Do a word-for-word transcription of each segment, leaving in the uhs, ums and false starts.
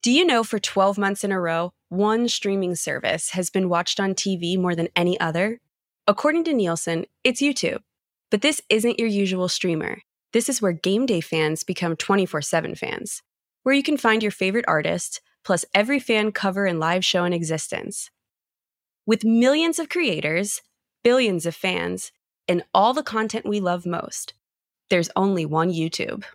Do you know for twelve months in a row, one streaming service has been watched on T V more than any other? According to Nielsen, it's YouTube. But this isn't your usual streamer. This is where game day fans become twenty-four seven fans, where you can find your favorite artist, plus every fan cover and live show in existence. With millions of creators, billions of fans, and all the content we love most, there's only one YouTube.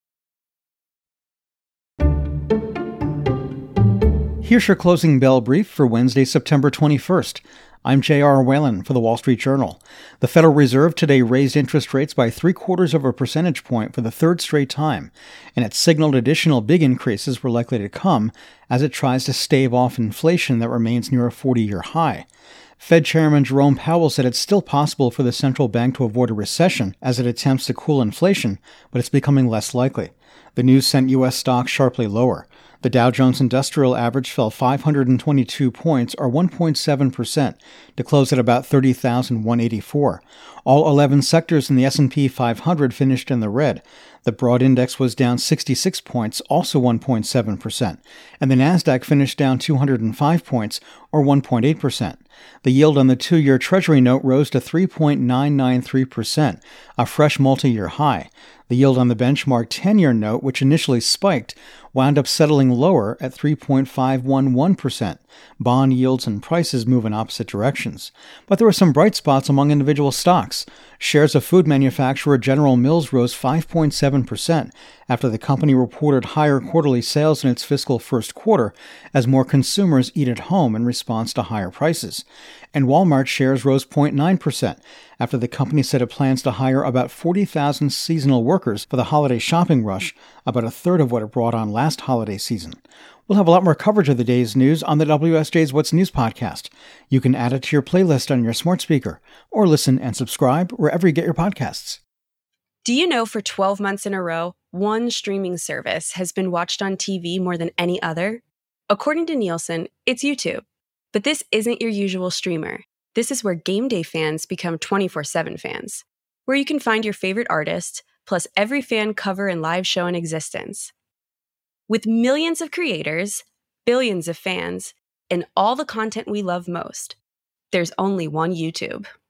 Here's your closing bell brief for Wednesday, September twenty-first. I'm J R Whalen for the Wall Street Journal. The Federal Reserve today raised interest rates by three quarters of a percentage point for the third straight time, and it signaled additional big increases were likely to come as it tries to stave off inflation that remains near a forty-year high. Fed Chairman Jerome Powell said it's still possible for the central bank to avoid a recession as it attempts to cool inflation, but it's becoming less likely. The news sent U S stocks sharply lower. The Dow Jones Industrial Average fell five hundred twenty-two points, or one point seven percent, to close at about thirty thousand one hundred eighty-four. All eleven sectors in the S and P five hundred finished in the red. The broad index was down sixty-six points, also one point seven percent, and the Nasdaq finished down two hundred five points, or one point eight percent. The yield on the two-year Treasury note rose to three point nine nine three percent, a fresh multi-year high. The yield on the benchmark ten-year note, which initially spiked, wound up settling lower at three point five one one percent. Bond yields and prices move in opposite directions. But there were some bright spots among individual stocks. Shares of food manufacturer General Mills rose five point seven percent after the company reported higher quarterly sales in its fiscal first quarter as more consumers eat at home in response to higher prices. And Walmart shares rose zero point nine percent after the company said it plans to hire about forty thousand seasonal workers for the holiday shopping rush, about a third of what it brought on last holiday season. We'll have a lot more coverage of the day's news on the W S J's What's News podcast. You can add it to your playlist on your smart speaker, or listen and subscribe wherever you get your podcasts. Do you know for twelve months in a row, one streaming service has been watched on T V more than any other? According to Nielsen, it's YouTube. But this isn't your usual streamer. This is where game day fans become twenty-four seven fans, where you can find your favorite artist, plus every fan cover and live show in existence. With millions of creators, billions of fans, and all the content we love most, there's only one YouTube.